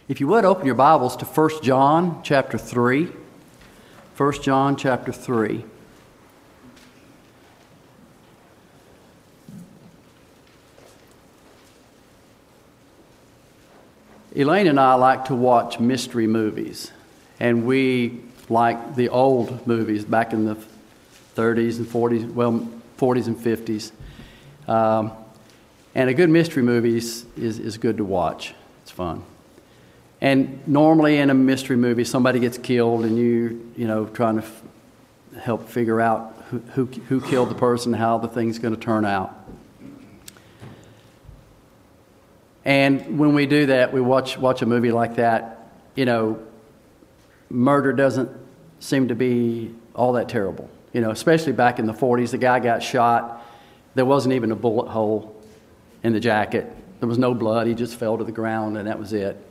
If you would, open your Bibles to 1 John chapter 3. 1 John chapter 3. Elaine and I like to watch mystery movies, and we like the old movies back in the 30s and 40s, well, 40s and 50s. And a good mystery movie is good to watch. It's fun. And normally in a mystery movie, somebody gets killed, and you know, trying to help figure out who killed the person, how the thing's going to turn out. And when we do that, we watch a movie like that, you know, murder doesn't seem to be all that terrible. You know, especially back in the 40s, the guy got shot. There wasn't even a bullet hole in the jacket. There was no blood. He just fell to the ground, and that was it.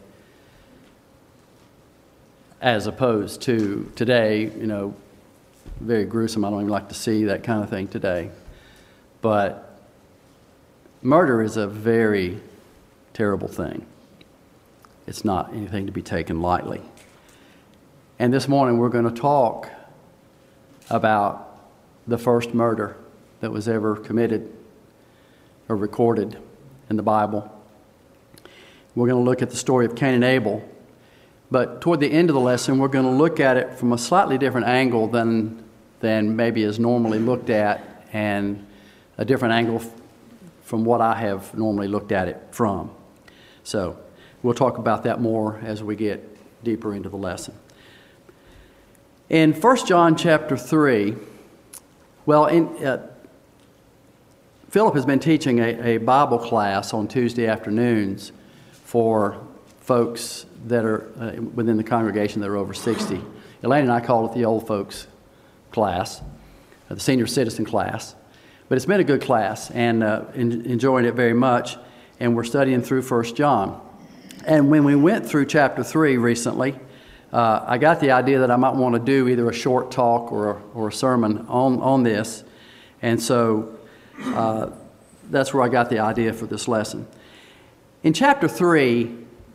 As opposed to today, you know, very gruesome. I don't even like to see that kind of thing today. But murder is a very terrible thing. It's not anything to be taken lightly. And this morning we're going to talk about the first murder that was ever committed or recorded in the Bible. We're going to look at the story of Cain and Abel. But toward the end of the lesson, we're going to look at it from a slightly different angle than maybe is normally looked at, and a different angle from what I have normally looked at it from. So we'll talk about that more as we get deeper into the lesson. In 1 John chapter 3, Philip has been teaching a Bible class on Tuesday afternoons for folks that are within the congregation that are over 60. Elaine and I call it the old folks class, the senior citizen class. But it's been a good class, and enjoying it very much. And we're studying through 1 John. And when we went through chapter 3 recently, I got the idea that I might want to do either a short talk or a sermon on this. And so that's where I got the idea for this lesson. In chapter 3,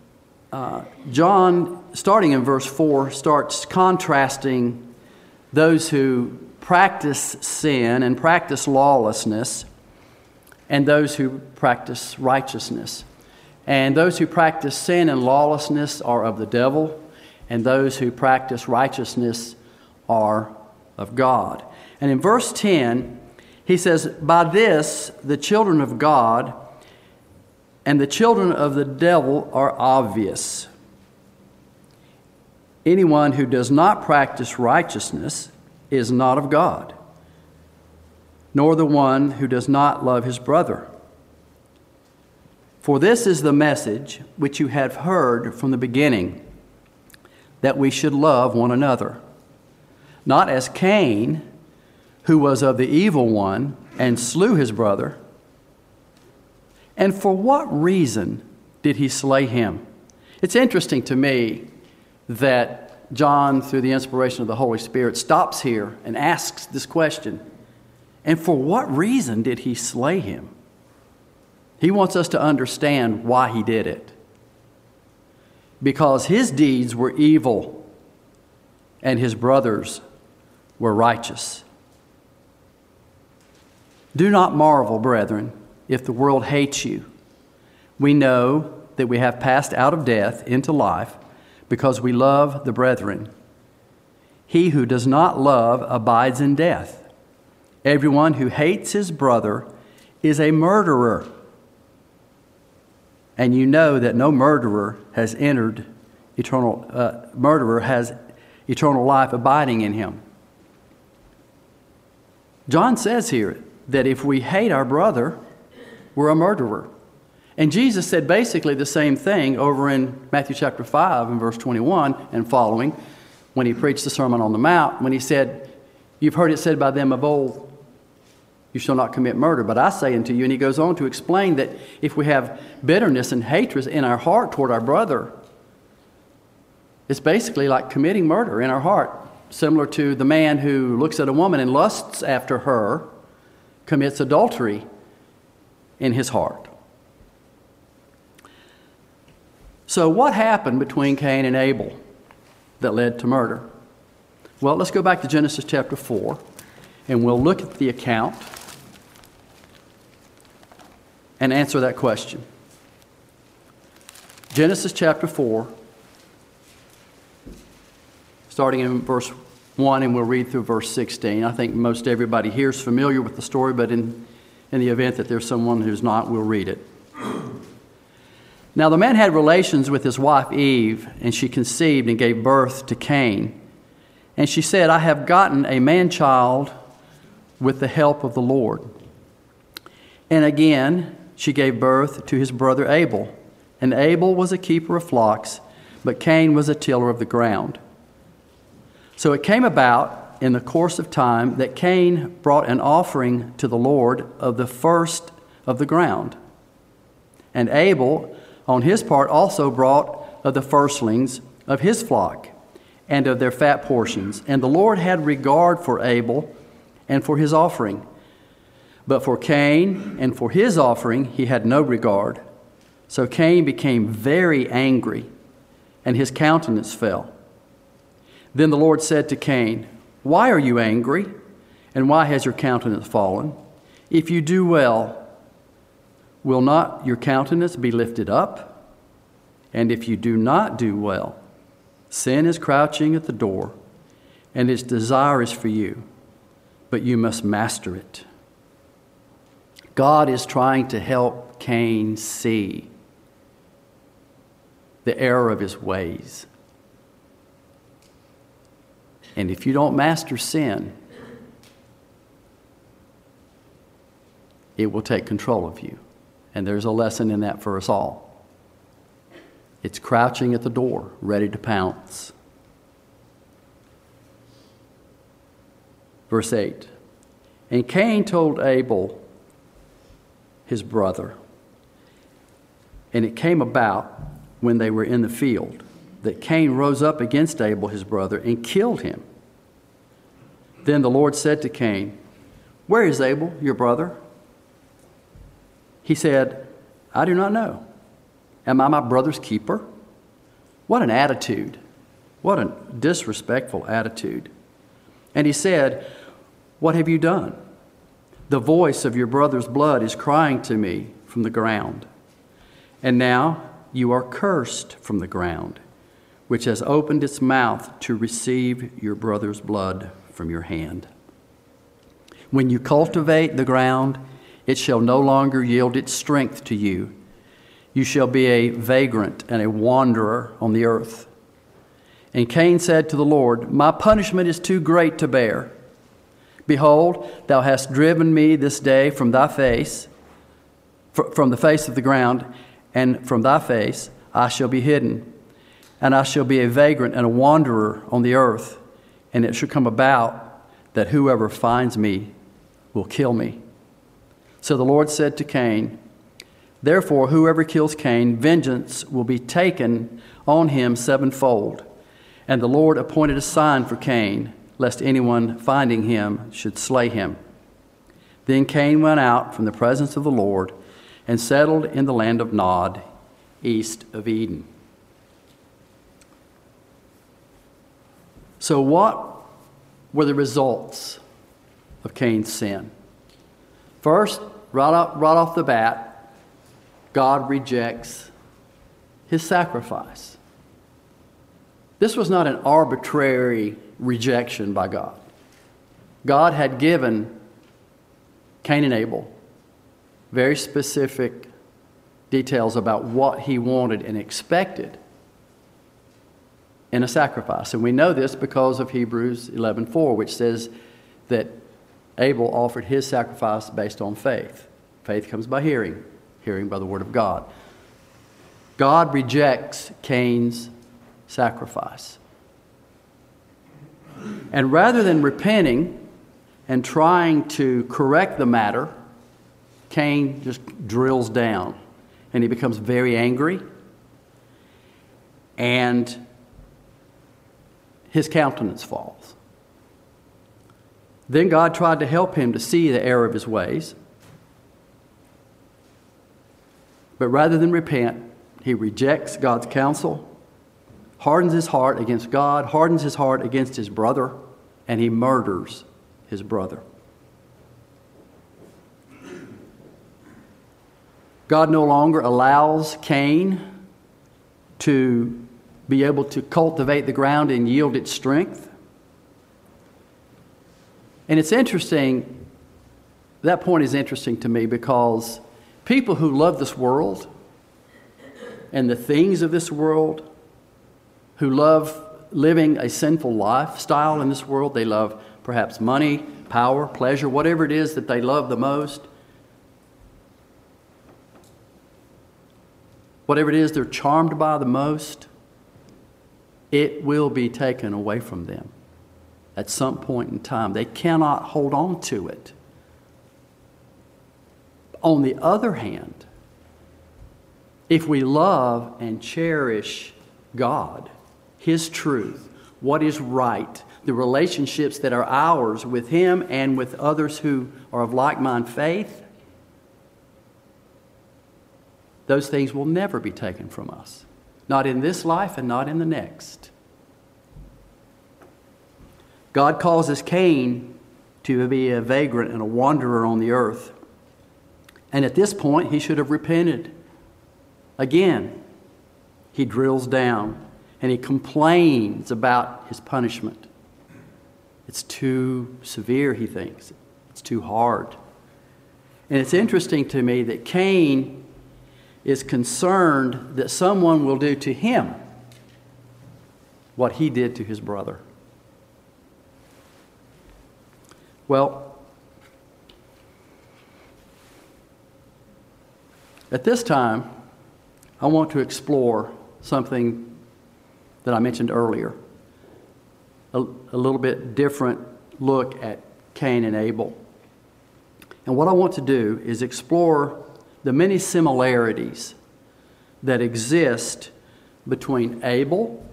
John, starting in verse 4, starts contrasting those who practice sin and practice lawlessness and those who practice righteousness. And those who practice sin and lawlessness are of the devil, and those who practice righteousness are of God. And in verse 10, he says, "By this the children of God and the children of the devil are obvious. Anyone who does not practice righteousness is not of God, nor the one who does not love his brother. For this is the message which you have heard from the beginning, that we should love one another. Not as Cain, who was of the evil one and slew his brother. And for what reason did he slay him?" It's interesting to me that John, through the inspiration of the Holy Spirit, stops here and asks this question. And for what reason did he slay him? He wants us to understand why he did it. Because his deeds were evil and his brothers were righteous. "Do not marvel, brethren, if the world hates you. We know that we have passed out of death into life because we love the brethren. He who does not love abides in death. Everyone who hates his brother is a murderer. And you know that no murderer has eternal life abiding in him." John says here that if we hate our brother, we're a murderer. And Jesus said basically the same thing over in Matthew chapter 5 and verse 21 and following, when he preached the Sermon on the Mount, when he said, "You've heard it said by them of old, you shall not commit murder, but I say unto you," and he goes on to explain that if we have bitterness and hatred in our heart toward our brother, it's basically like committing murder in our heart, similar to the man who looks at a woman and lusts after her, commits adultery in his heart. So what happened between Cain and Abel that led to murder? Well, let's go back to Genesis chapter 4, and we'll look at the account and answer that question. Genesis chapter 4, starting in verse 1, and we'll read through verse 16. I think most everybody here is familiar with the story, but in the event that there's someone who's not, we'll read it. Now the man had relations with his wife Eve, and she conceived and gave birth to Cain. And she said, I have gotten a man-child with the help of the Lord. And again she gave birth to his brother Abel. And Abel was a keeper of flocks, but Cain was a tiller of the ground. So it came about in the course of time that Cain brought an offering to the Lord of the first of the ground. And Abel, on his part, also brought of the firstlings of his flock and of their fat portions. And the Lord had regard for Abel and for his offering. But for Cain and for his offering he had no regard. So Cain became very angry, and his countenance fell. Then the Lord said to Cain, Why are you angry, and why has your countenance fallen? If you do well, will not your countenance be lifted up? And if you do not do well, sin is crouching at the door, and its desire is for you, but you must master it. God is trying to help Cain see the error of his ways. And if you don't master sin, it will take control of you. And there's a lesson in that for us all. It's crouching at the door, ready to pounce. Verse 8. And Cain told Abel, his brother, and it came about when they were in the field, that Cain rose up against Abel his brother and killed him. Then the Lord said to Cain, Where is Abel, your brother? He said, I do not know. Am I my brother's keeper? What an attitude. What a disrespectful attitude. And he said, What have you done? The voice of your brother's blood is crying to me from the ground. And now you are cursed from the ground, which has opened its mouth to receive your brother's blood from your hand. When you cultivate the ground, it shall no longer yield its strength to you. You shall be a vagrant and a wanderer on the earth. And Cain said to the Lord, My punishment is too great to bear. Behold, thou hast driven me this day from thy face, from the face of the ground, and from thy face I shall be hidden. And I shall be a vagrant and a wanderer on the earth. And it shall come about that whoever finds me will kill me. So the Lord said to Cain, Therefore whoever kills Cain, vengeance will be taken on him sevenfold. And the Lord appointed a sign for Cain, lest anyone finding him should slay him. Then Cain went out from the presence of the Lord and settled in the land of Nod, east of Eden. So what were the results of Cain's sin? First, right off the bat, God rejects his sacrifice. This was not an arbitrary rejection by God. God had given Cain and Abel very specific details about what he wanted and expected in a sacrifice. And we know this because of Hebrews 11:4, which says that Abel offered his sacrifice based on faith. Faith comes by hearing, hearing by the word of God. God rejects Cain's sacrifice. And rather than repenting and trying to correct the matter, Cain just drills down and he becomes very angry, and his countenance falls. Then God tried to help him to see the error of his ways. But rather than repent, he rejects God's counsel, hardens his heart against God, hardens his heart against his brother, and he murders his brother. God no longer allows Cain to be able to cultivate the ground and yield its strength. And it's interesting, that point is interesting to me because people who love this world and the things of this world, who love living a sinful lifestyle in this world, they love perhaps money, power, pleasure, whatever it is that they love the most, whatever it is they're charmed by the most, it will be taken away from them at some point in time. They cannot hold on to it. On the other hand, if we love and cherish God, His truth, what is right, the relationships that are ours with Him and with others who are of like-minded faith, those things will never be taken from us. Not in this life and not in the next. God causes Cain to be a vagrant and a wanderer on the earth. And at this point, he should have repented. Again, he drills down and he complains about his punishment. It's too severe, he thinks. It's too hard. And it's interesting to me that Cain is concerned that someone will do to him what he did to his brother. Well, at this time, I want to explore something that I mentioned earlier, a little bit different look at Cain and Abel. And what I want to do is explore the many similarities that exist between Abel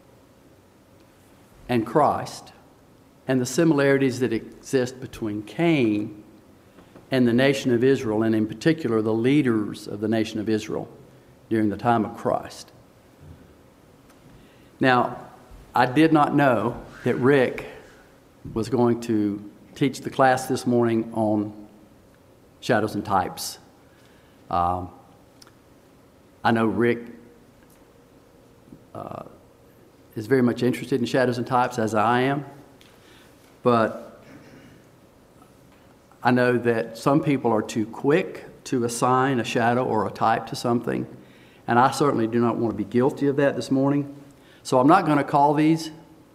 and Christ, and the similarities that exist between Cain and the nation of Israel, and in particular the leaders of the nation of Israel during the time of Christ. Now, I did not know that Rick was going to teach the class this morning on shadows and types. I know Rick is very much interested in shadows and types, as I am, but I know that some people are too quick to assign a shadow or a type to something, and I certainly do not want to be guilty of that this morning. So I'm not going to call these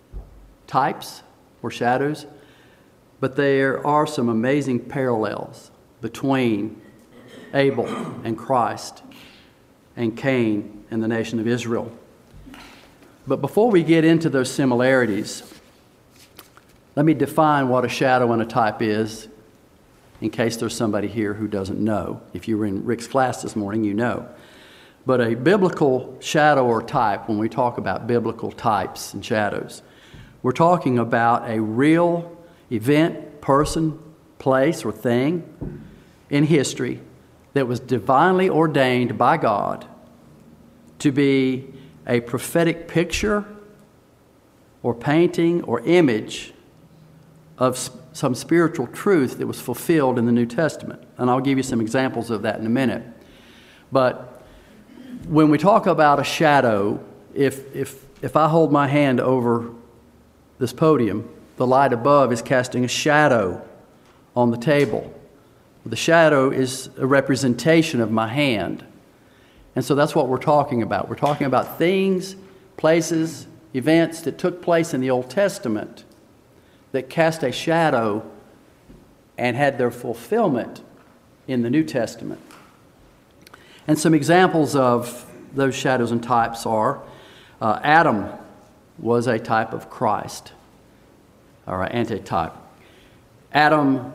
types or shadows, but there are some amazing parallels between Abel and Christ and Cain and the nation of Israel. But before we get into those similarities, let me define what a shadow and a type is, in case there's somebody here who doesn't know. If you were in Rick's class this morning, you know. But a biblical shadow or type, when we talk about biblical types and shadows, we're talking about a real event, person, place, or thing in history that was divinely ordained by God to be a prophetic picture or painting or image of some spiritual truth that was fulfilled in the New Testament. And I'll give you some examples of that in a minute. But when we talk about a shadow, if I hold my hand over this podium, the light above is casting a shadow on the table. The shadow is a representation of my hand. And so that's what we're talking about. We're talking about things, places, events that took place in the Old Testament that cast a shadow and had their fulfillment in the New Testament. And some examples of those shadows and types are Adam was a type of Christ, or an antitype. Adam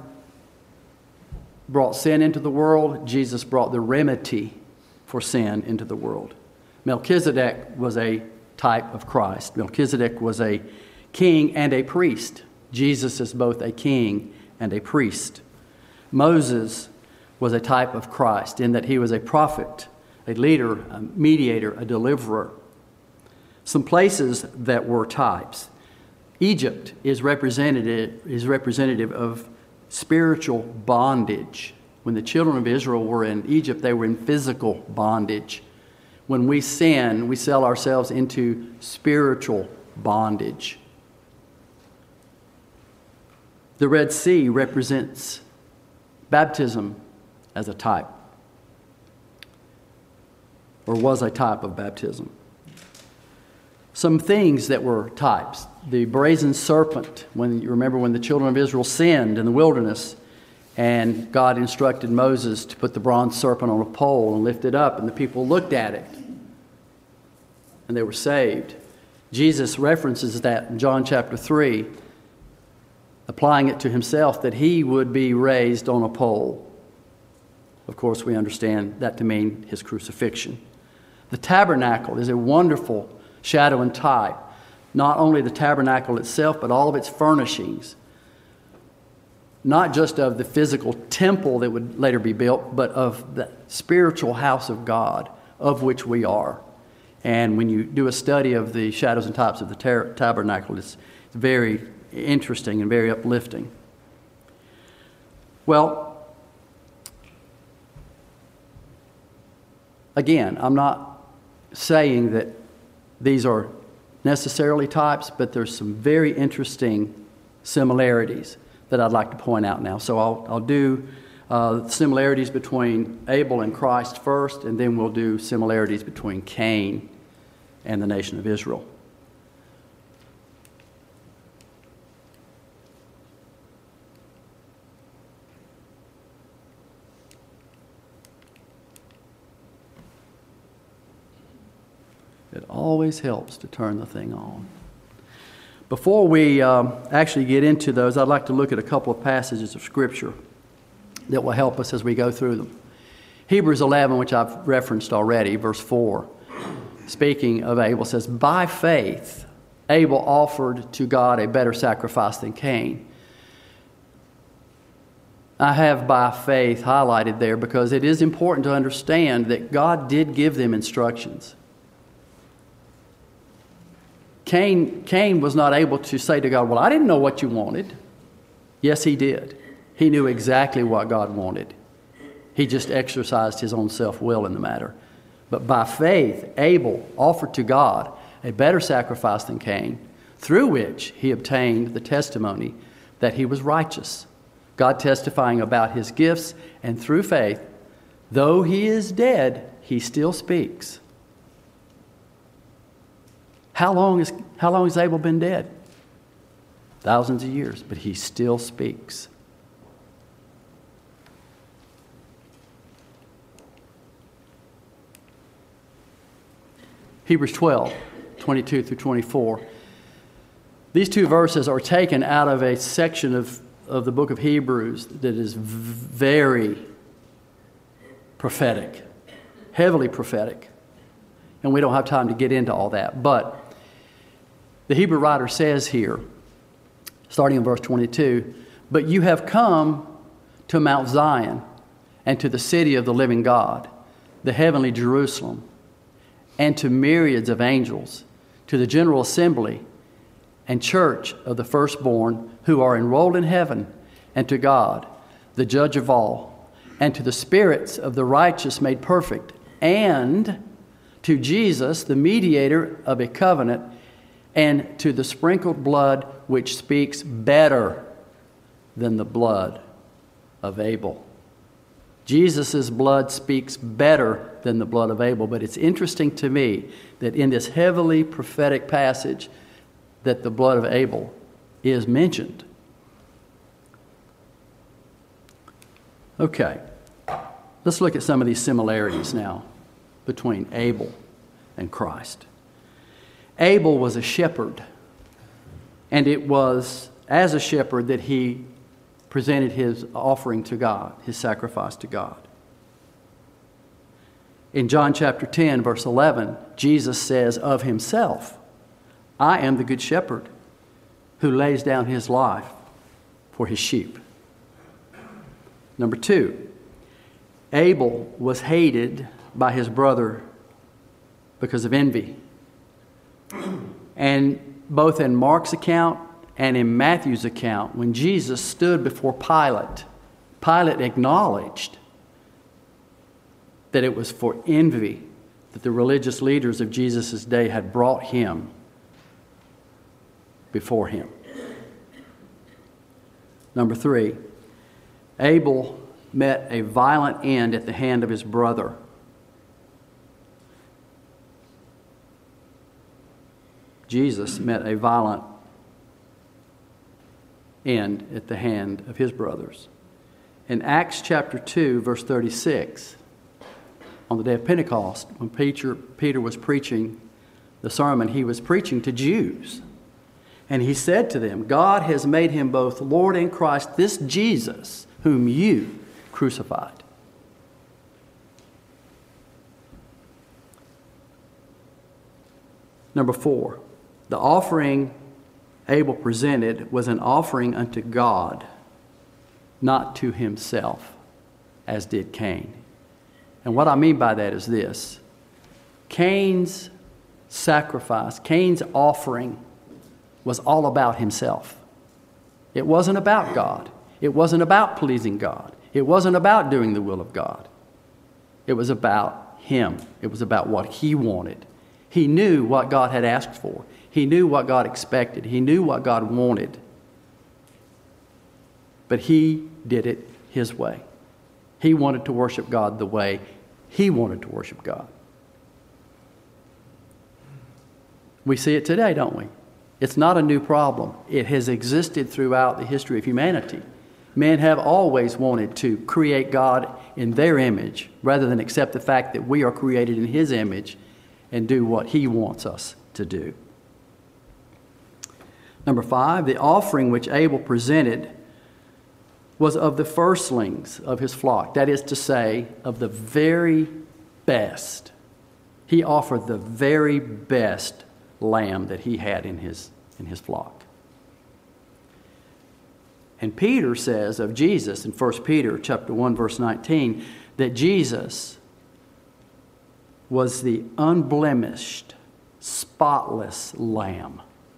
brought sin into the world. Jesus brought the remedy for sin into the world. Melchizedek was a type of Christ. Melchizedek was a king and a priest. Jesus is both a king and a priest. Moses was a type of Christ in that he was a prophet a leader, a mediator, a deliverer. Some places that were types. Egypt is representative of spiritual bondage. When the children of Israel were in Egypt, they were in physical bondage. When we sin, we sell ourselves into spiritual bondage. The Red Sea represents baptism as a type, or was a type of baptism. Some things that were types. The brazen serpent, when you remember when the children of Israel sinned in the wilderness, and God instructed Moses to put the bronze serpent on a pole and lift it up, and the people looked at it, and they were saved. Jesus references that in John chapter 3, applying it to himself, that he would be raised on a pole. Of course, we understand that to mean his crucifixion. The tabernacle is a wonderful shadow and type, not only the tabernacle itself, but all of its furnishings. Not just of the physical temple that would later be built, but of the spiritual house of God, of which we are. And when you do a study of the shadows and types of the tabernacle, it's very interesting and very uplifting. Well, again, I'm not saying that these are necessarily types, but there's some very interesting similarities that I'd like to point out now. So I'll do similarities between Abel and Christ first, and then we'll do similarities between Cain and the nation of Israel. It always helps to turn the thing on. Before we actually get into those, I'd like to look at a couple of passages of Scripture that will help us as we go through them. Hebrews 11, which I've referenced already, verse 4, speaking of Abel, says, "By faith Abel offered to God a better sacrifice than Cain." I have "by faith" highlighted there because it is important to understand that God did give them instructions. Cain was not able to say to God, "Well, I didn't know what you wanted." Yes, he did. He knew exactly what God wanted. He just exercised his own self-will in the matter. But by faith, Abel offered to God a better sacrifice than Cain, through which he obtained the testimony that he was righteous, God testifying about his gifts, and through faith, though he is dead, he still speaks. How long has Abel been dead? Thousands of years, but he still speaks. Hebrews 12, 22 through 24. These two verses are taken out of a section of the book of Hebrews that is very prophetic, heavily prophetic. And we don't have time to get into all that. But the Hebrew writer says here, starting in verse 22, "But you have come to Mount Zion and to the city of the living God, the heavenly Jerusalem, and to myriads of angels, to the general assembly and church of the firstborn who are enrolled in heaven, and to God, the judge of all, and to the spirits of the righteous made perfect, and to Jesus, the mediator of a covenant, and to the sprinkled blood which speaks better than the blood of Abel." Jesus' blood speaks better than the blood of Abel. But it's interesting to me that in this heavily prophetic passage that the blood of Abel is mentioned. Okay, let's look at some of these similarities now between Abel and Christ. Abel was a shepherd, and it was as a shepherd that he presented his offering to God, his sacrifice to God. In John chapter 10, verse 11, Jesus says of himself, "I am the good shepherd who lays down his life for his sheep." Number two, Abel was hated by his brother because of envy. And both in Mark's account and in Matthew's account, when Jesus stood before Pilate, Pilate acknowledged that it was for envy that the religious leaders of Jesus' day had brought him before him. Number 3, Abel met a violent end at the hand of his brother. Jesus met a violent end at the hand of his brothers. In Acts chapter 2, verse 36, on the day of Pentecost, when Peter was preaching the sermon, he was preaching to Jews. And he said to them, God has made him both Lord and Christ, this Jesus whom you crucified. Number 4, the offering Abel presented was an offering unto God, not to himself, as did Cain. And what I mean by that is this. Cain's sacrifice, Cain's offering was all about himself. It wasn't about God. It wasn't about pleasing God. It wasn't about doing the will of God. It was about him. It was about what he wanted. He knew what God had asked for. He knew what God expected. He knew what God wanted. But he did it his way. He wanted to worship God the way he wanted to worship God. We see it today, don't we? It's not a new problem. It has existed throughout the history of humanity. Men have always wanted to create God in their image rather than accept the fact that we are created in his image and do what he wants us to do. Number 5, the offering which Abel presented was of the firstlings of his flock. That is to say, of the very best. He offered the very best lamb that he had in his flock. And Peter says of Jesus in 1 Peter chapter 1, verse 19, that Jesus was the unblemished, spotless lamb.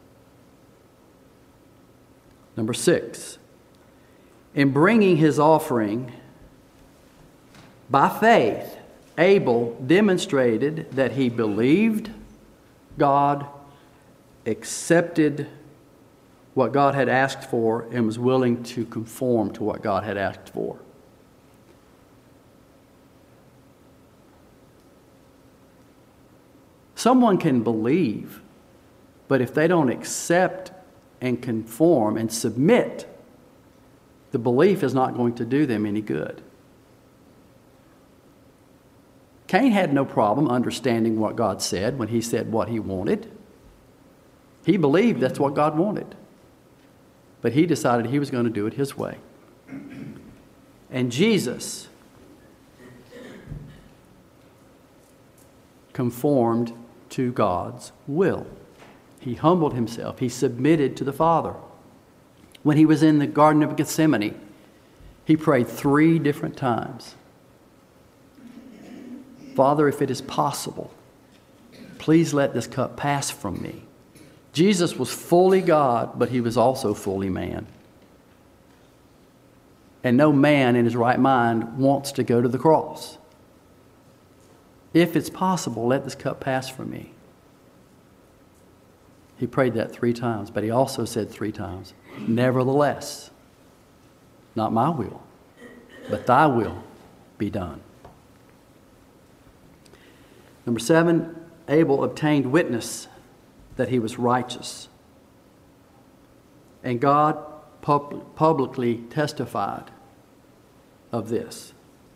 Number 6, in bringing his offering by faith, Abel demonstrated that he believed God, accepted what God had asked for, and was willing to conform to what God had asked for. Someone can believe, but if they don't accept and conform and submit, the belief is not going to do them any good. Cain had no problem understanding what God said when he said what he wanted. He believed that's what God wanted. But he decided he was going to do it his way. And Jesus conformed to God's will. He humbled himself. He submitted to the Father. When he was in the Garden of Gethsemane, he prayed 3 different times. Father, if it is possible, please let this cup pass from me. Jesus was fully God, but he was also fully man. And no man in his right mind wants to go to the cross. If it's possible, let this cup pass from me. He prayed that 3 times, but he also said 3 times, nevertheless, not my will, but thy will be done. Number 7, Abel obtained witness that he was righteous. And God publicly testified of this.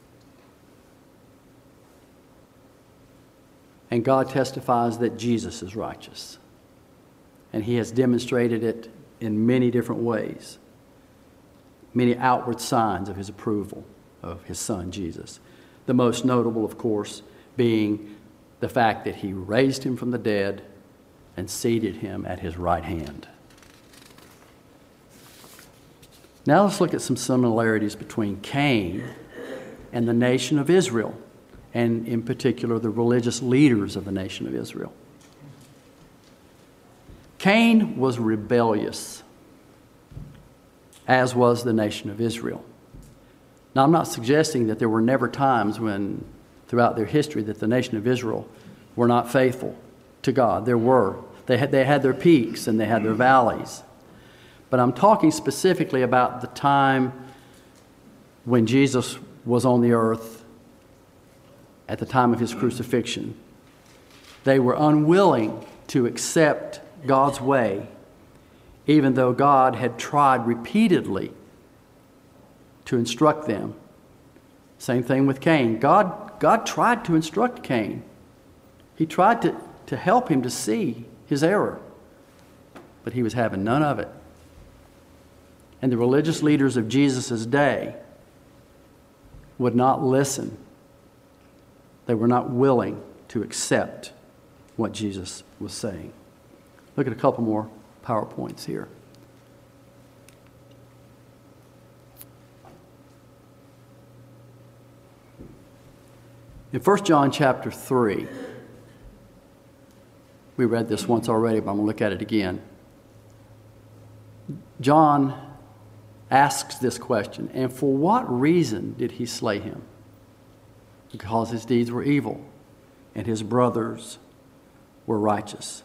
And God testifies that Jesus is righteous. And he has demonstrated it in many different ways. Many outward signs of his approval of his son, Jesus. The most notable, of course, being the fact that he raised him from the dead and seated him at his right hand. Now let's look at some similarities between Cain and the nation of Israel and in particular the religious leaders of the nation of Israel. Cain was rebellious, as was the nation of Israel. Now, I'm not suggesting that there were never times when, throughout their history, that the nation of Israel were not faithful to God. There were. They had their peaks and they had their valleys. But I'm talking specifically about the time when Jesus was on the earth at the time of his crucifixion. They were unwilling to accept God's way, even though God had tried repeatedly to instruct them. Same thing with Cain. God tried to instruct Cain. He tried to help him to see his error, but he was having none of it. And the religious leaders of Jesus' day would not listen. They were not willing to accept what Jesus was saying. Look at a couple more PowerPoints here. In 1 John chapter 3, we read this once already, but I'm going to look at it again. John asks this question, and for what reason did he slay him? Because his deeds were evil, and his brothers were righteous.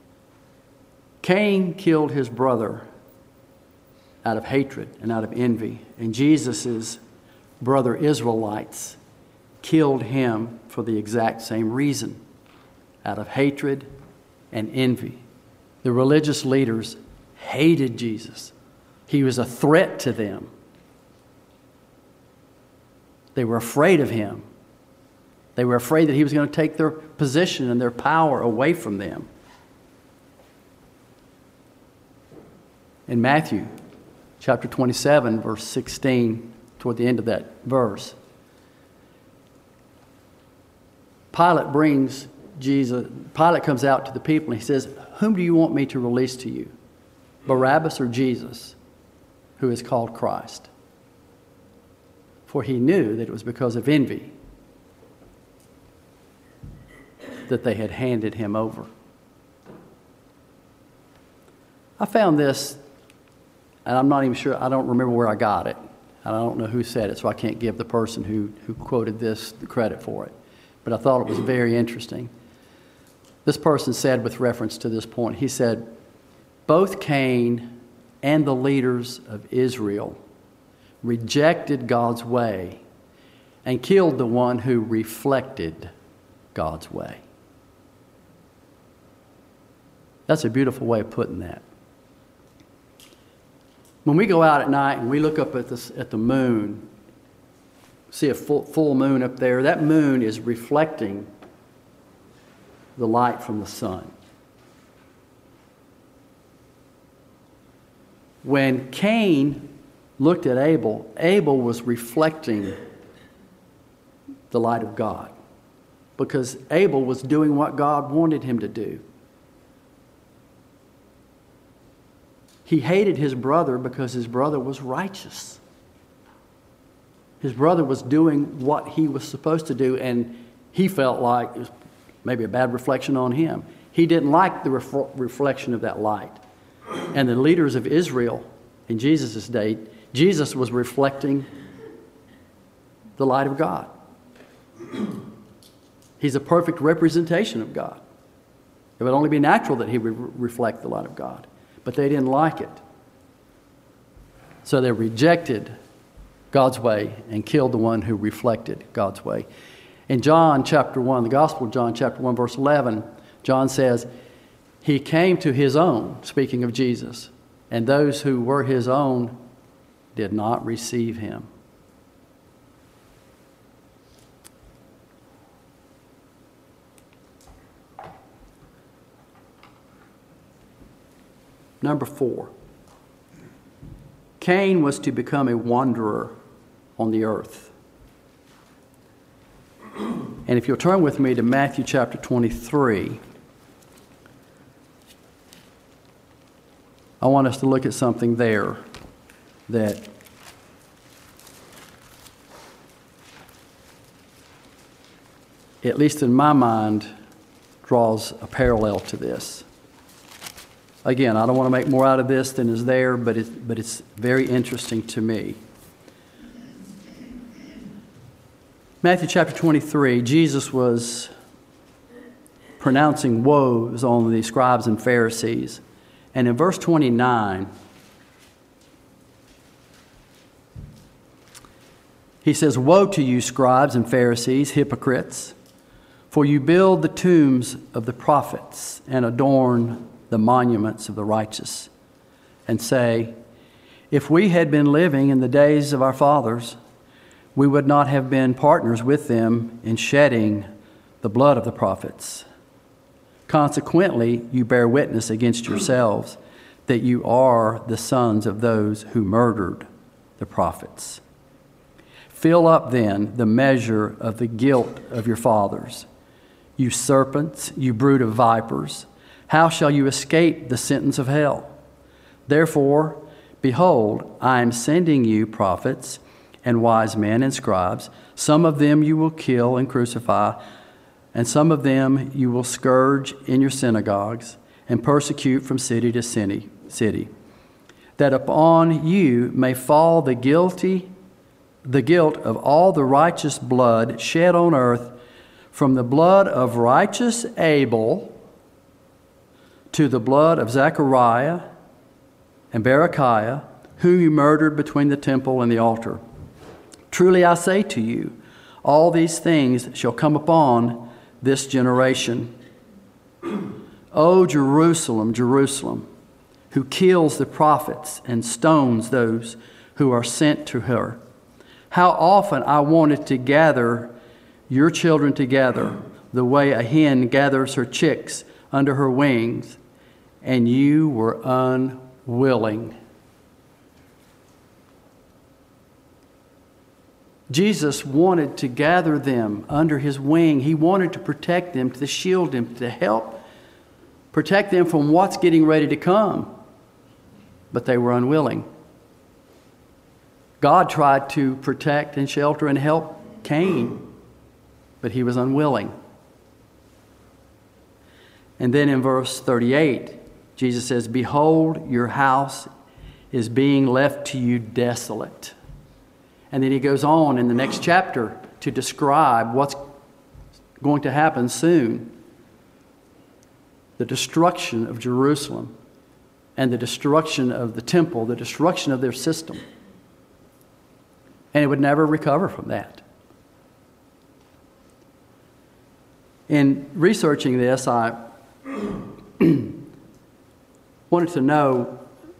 Cain killed his brother out of hatred and out of envy, and Jesus' brother Israelites killed him for the exact same reason, out of hatred and envy. The religious leaders hated Jesus. He was a threat to them. They were afraid of him. They were afraid that he was going to take their position and their power away from them. In Matthew chapter 27, verse 16, toward the end of that verse, Pilate comes out to the people and he says, "Whom do you want me to release to you? Barabbas or Jesus, who is called Christ?" For he knew that it was because of envy that they had handed him over. I found this, and I'm not even sure, I don't remember where I got it, and I don't know who said it, so I can't give the person who quoted this the credit for it. But I thought it was very interesting. This person said, with reference to this point, he said, "Both Cain and the leaders of Israel rejected God's way and killed the one who reflected God's way." That's a beautiful way of putting that. When we go out at night and we look up at the moon, see a full moon up there, that moon is reflecting the light from the sun. When Cain looked at Abel, Abel was reflecting the light of God, because Abel was doing what God wanted him to do. He hated his brother because his brother was righteous. His brother was doing what he was supposed to do, and he felt like it was maybe a bad reflection on him. He didn't like the reflection of that light. And the leaders of Israel in Jesus' day, Jesus was reflecting the light of God. He's a perfect representation of God. It would only be natural that he would reflect the light of God. But they didn't like it. So they rejected God's way and killed the one who reflected God's way. In John chapter 1, the Gospel of John chapter 1, verse 11, John says, "He came to his own," speaking of Jesus, "and those who were his own did not receive him." Number 4, Cain was to become a wanderer on the earth. And if you'll turn with me to Matthew chapter 23, I want us to look at something there that at least in my mind, draws a parallel to this. Again, I don't want to make more out of this than is there, but it's very interesting to me. Matthew chapter 23, Jesus was pronouncing woes on the scribes and Pharisees. And in verse 29, he says, "Woe to you, scribes and Pharisees, hypocrites! For you build the tombs of the prophets and adorn the monuments of the righteous, and say, if we had been living in the days of our fathers, we would not have been partners with them in shedding the blood of the prophets. Consequently, you bear witness against yourselves that you are the sons of those who murdered the prophets. Fill up then the measure of the guilt of your fathers. You serpents, you brood of vipers, how shall you escape the sentence of hell? Therefore, behold, I am sending you prophets and wise men and scribes. Some of them you will kill and crucify, and some of them you will scourge in your synagogues and persecute from city to city, that upon you may fall the guilt of all the righteous blood shed on earth, from the blood of righteous Abel to the blood of Zechariah and Berechiah, whom you murdered between the temple and the altar. Truly I say to you, all these things shall come upon this generation. O Jerusalem, Jerusalem, who kills the prophets and stones those who are sent to her. How often I wanted to gather your children together the way a hen gathers her chicks under her wings, and you were unwilling. Jesus wanted to gather them under his wing. He wanted to protect them, to shield them, to help protect them from what's getting ready to come. But they were unwilling. God tried to protect and shelter and help Cain, but he was unwilling. And then in verse 38, Jesus says, behold, your house is being left to you desolate. And then he goes on in the next chapter to describe what's going to happen soon. The destruction of Jerusalem and the destruction of the temple, the destruction of their system. And it would never recover from that. In researching this, I wanted to know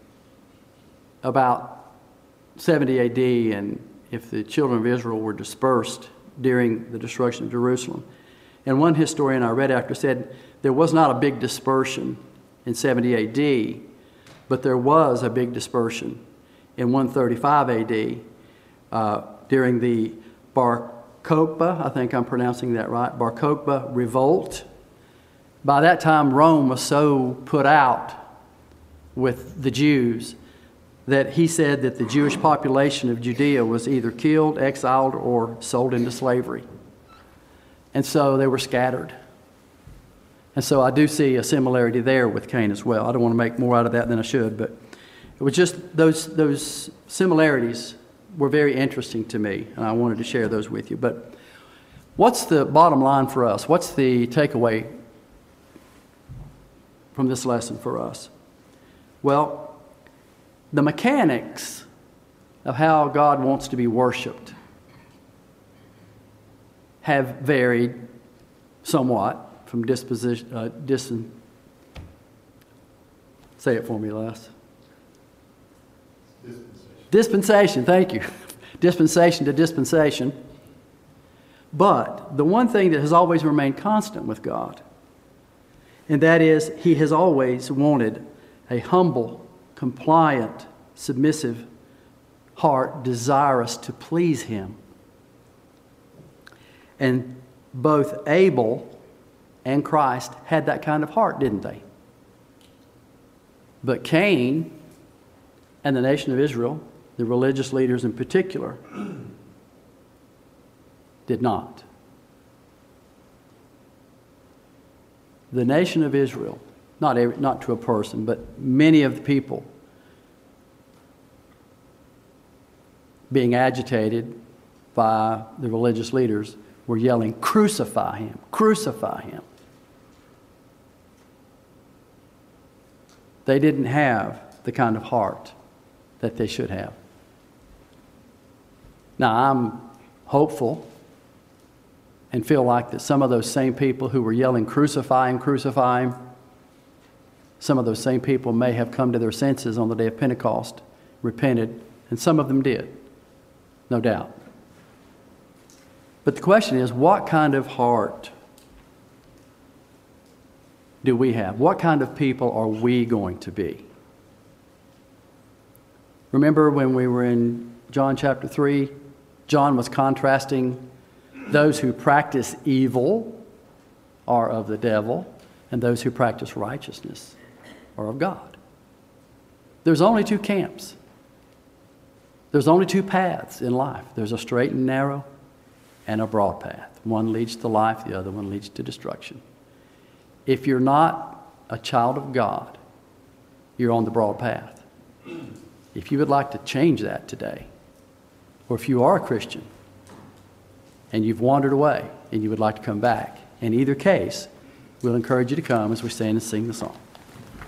about 70 AD and if the children of Israel were dispersed during the destruction of Jerusalem. And one historian I read after said there was not a big dispersion in 70 AD, but there was a big dispersion in 135 AD during the Bar Kokhba, I think I'm pronouncing that right, Bar Kokhba revolt. By that time, Rome was so put out with the Jews that he said that the Jewish population of Judea was either killed, exiled, or sold into slavery. And so they were scattered. And so I do see a similarity there with Cain as well. I don't want to make more out of that than I should, but it was just those similarities were very interesting to me, and I wanted to share those with you. But what's the bottom line for us? What's the takeaway from this lesson for us? Well, the mechanics of how God wants to be worshiped have varied somewhat from say it for me, Les. Dispensation, thank you. Dispensation to dispensation. But the one thing that has always remained constant with God, and that is he has always wanted a humble, compliant, submissive heart, desirous to please him. And both Abel and Christ had that kind of heart, didn't they? But Cain and the nation of Israel, the religious leaders in particular, did not. the nation of Israel, not to a person, but many of the people being agitated by the religious leaders were yelling, "Crucify him, crucify him." They didn't have the kind of heart that they should have. Now, I'm hopeful and feel like that some of those same people who were yelling, "Crucify him, crucify him," some of those same people may have come to their senses on the day of Pentecost, repented, and some of them did, no doubt. But the question is, what kind of heart do we have? What kind of people are we going to be? Remember when we were in John chapter 3, John was contrasting those who practice evil are of the devil, and those who practice righteousness are of God. There's only two camps. There's only two paths in life. There's a straight and narrow and a broad path. One leads to life, the other one leads to destruction. If you're not a child of God, you're on the broad path. If you would like to change that today, or if you are a Christian and you've wandered away and you would like to come back, in either case, we'll encourage you to come as we stand and sing the song.